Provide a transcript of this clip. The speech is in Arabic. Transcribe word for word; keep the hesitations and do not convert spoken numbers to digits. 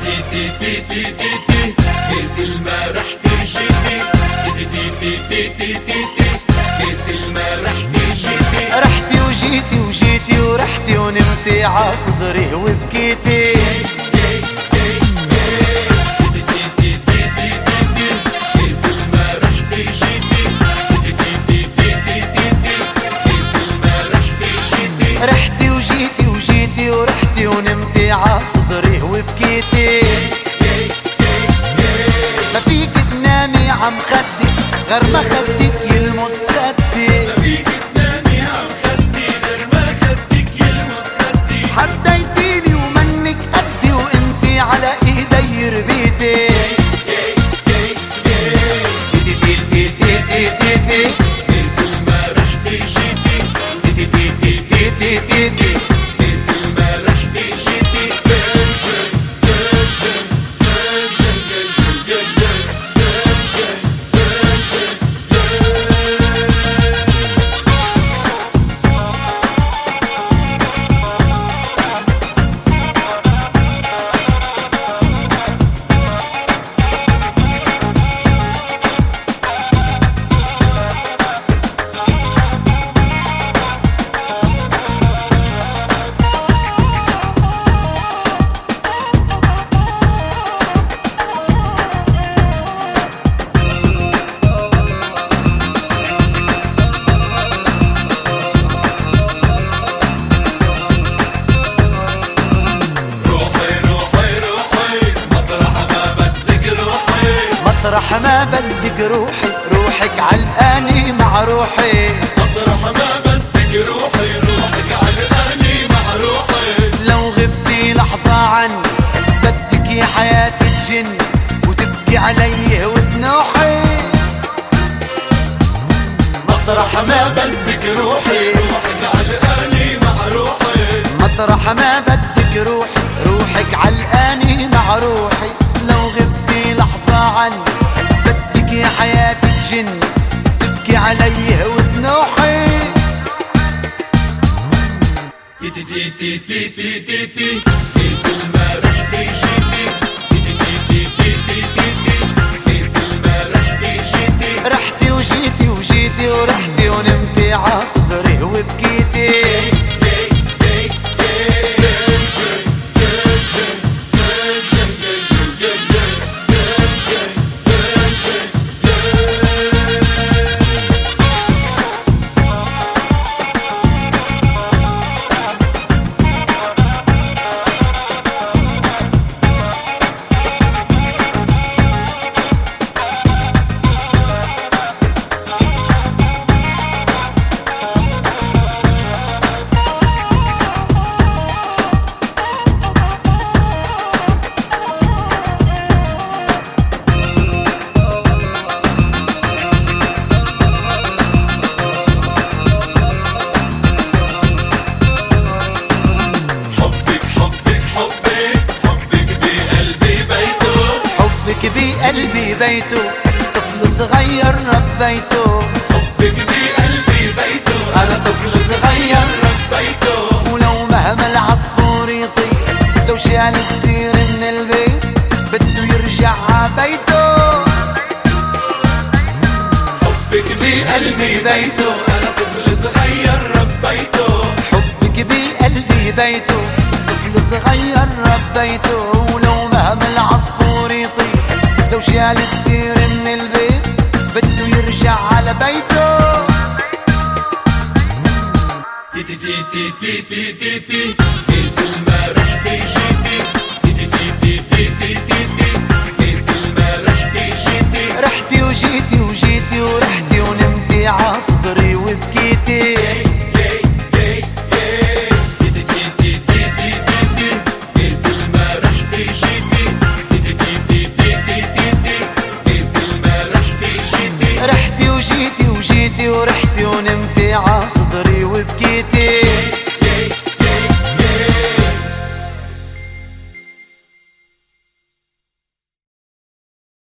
تي تي تي تي تي تي مثل ما رحتي جيتي تي تي تي تي تي تي تي مثل ما رحتي جيتي رحتي وجيتي وجيتي ورحتي ونمتي عصدري وبكيتي رحتي وجيتي وجيتي ورحتي ونمتي عصدري وبكيتي ما فيك تنامي عم خدك غير ما خدك يلمس خدي ما فيك تنامي عم خدي غير ما خدك يلمس خدي حديتيني ومنك قدي وانتي على ايدي ربيتي مثل ما رحتي جيتي تي تي تي تي تي تي تي مثل ما رحتي جيتي مطرح ما بدك روحي روحك علقاني مع روحي مطرح ما بدك روحي روحك علقاني مع روحي لو غبتي لحظة عني بدك يا حياتي تجن وتبكي علي وتنوحي مطرح ما بدك روحي روحك علقاني مع روحي مطرح ما بدك روحي روحك علقاني مع روحي لو غبتي لحظة عني بدك يا حياتي تجن تبكي علي وتنوحي تي تي تي تي تي تي تي تي مثل ما رحتي جيتي تي تي تي تي تي تي مثل ما رحتي جيتي رحتي وجيتي وجيتي ورحتي ونمتي عصدري وبكيتي بقلبي بيته طفل صغير ربيته حبك بقلبي بيته أنا طفل صغير ربيته ولو مهما العصفور يطير لو شال السير من البيت بده يرجع عبيته حبك بقلبي بيته أنا طفل صغير ربيته حبك بقلبي بيته طفل صغير ربيته ولو مهما العصفور يطير لو شال السير من البيت بده يرجع على بيته تي تي تي تي تي تي تي مثل ما رحتي جيتي تي تي تي تي تي تي تي مثل ما رحتي جيتي رحتي وجيتي وجيتي ورحتي ونمتي عصدري وبكيتي